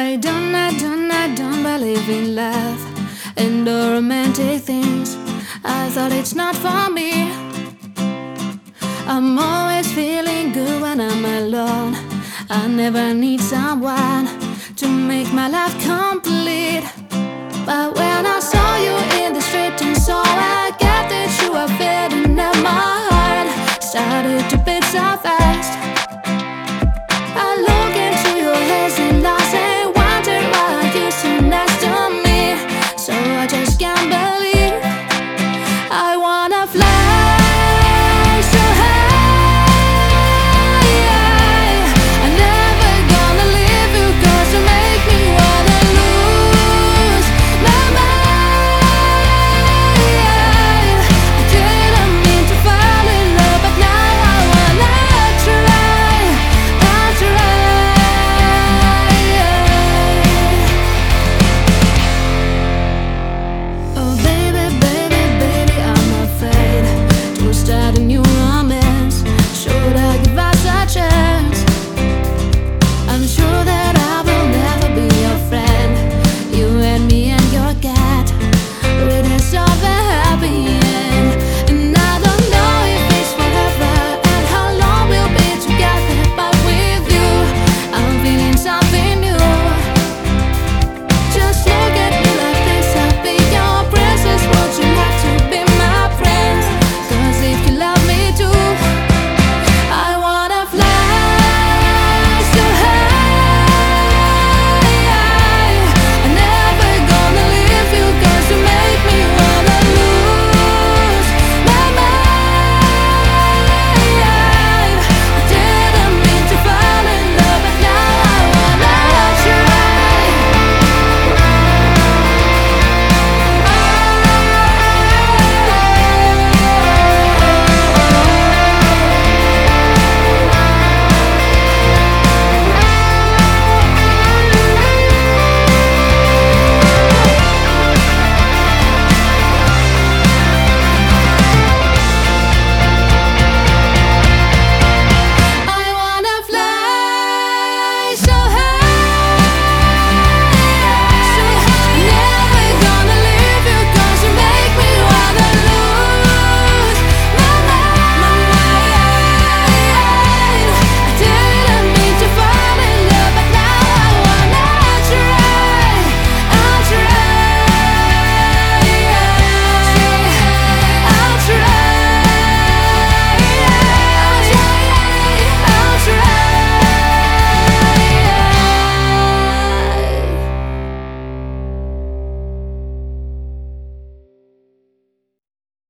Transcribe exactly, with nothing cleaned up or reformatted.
I don't, I don't, I don't believe in love and the romantic things. I thought it's not for me. I'm always feeling good when I'm alone. I never need someone to make my life complete. But when I saw you in the street and saw I get that you are fading, and my heart started to beat so fast.